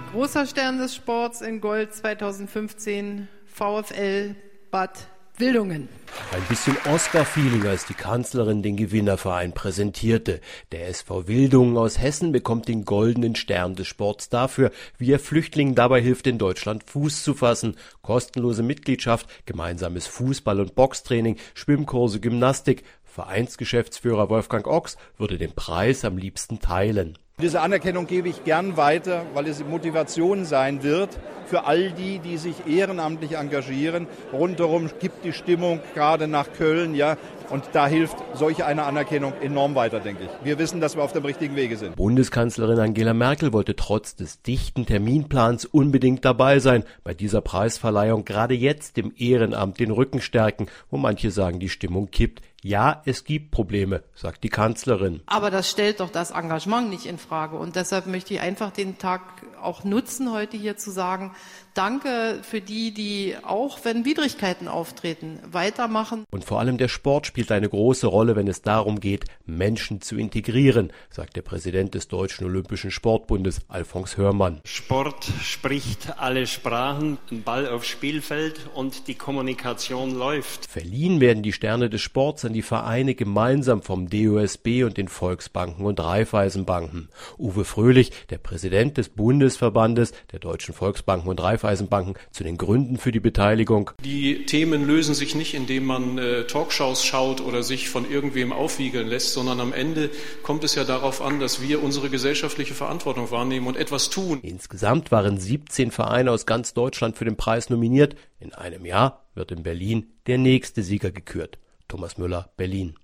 Großer Stern des Sports in Gold 2015, VfL Bad Wildungen. Ein bisschen Oscar-Feeling, als die Kanzlerin den Gewinnerverein präsentierte. Der SV Wildungen aus Hessen bekommt den goldenen Stern des Sports dafür, wie er Flüchtlingen dabei hilft, in Deutschland Fuß zu fassen. Kostenlose Mitgliedschaft, gemeinsames Fußball- und Boxtraining, Schwimmkurse, Gymnastik. Vereinsgeschäftsführer Wolfgang Ochs würde den Preis am liebsten teilen. Diese Anerkennung gebe ich gern weiter, weil es Motivation sein wird für all die, die sich ehrenamtlich engagieren. Rundherum gibt die Stimmung gerade nach Köln, ja, und da hilft solche eine Anerkennung enorm weiter, denke ich. Wir wissen, dass wir auf dem richtigen Wege sind. Bundeskanzlerin Angela Merkel wollte trotz des dichten Terminplans unbedingt dabei sein, bei dieser Preisverleihung gerade jetzt dem Ehrenamt den Rücken stärken, wo manche sagen, die Stimmung kippt. Ja, es gibt Probleme, sagt die Kanzlerin. Aber das stellt doch das Engagement nicht in Frage. Und deshalb möchte ich einfach den Tag auch nutzen, heute hier zu sagen, danke für die auch, wenn Widrigkeiten auftreten, weitermachen. Und vor allem der Sport spielt eine große Rolle, wenn es darum geht, Menschen zu integrieren, sagt der Präsident des Deutschen Olympischen Sportbundes, Alfons Hörmann. Sport spricht alle Sprachen, ein Ball aufs Spielfeld und die Kommunikation läuft. Verliehen werden die Sterne des Sports an die Vereine gemeinsam vom DOSB und den Volksbanken und Raiffeisenbanken. Uwe Fröhlich, der Präsident des Bundesverbandes der Deutschen Volksbanken und Raiffeisenbanken, zu den Gründen für die Beteiligung. Die Themen lösen sich nicht, indem man Talkshows schaut oder sich von irgendwem aufwiegeln lässt, sondern am Ende kommt es ja darauf an, dass wir unsere gesellschaftliche Verantwortung wahrnehmen und etwas tun. Insgesamt waren 17 Vereine aus ganz Deutschland für den Preis nominiert. In einem Jahr wird in Berlin der nächste Sieger gekürt. Thomas Müller, Berlin.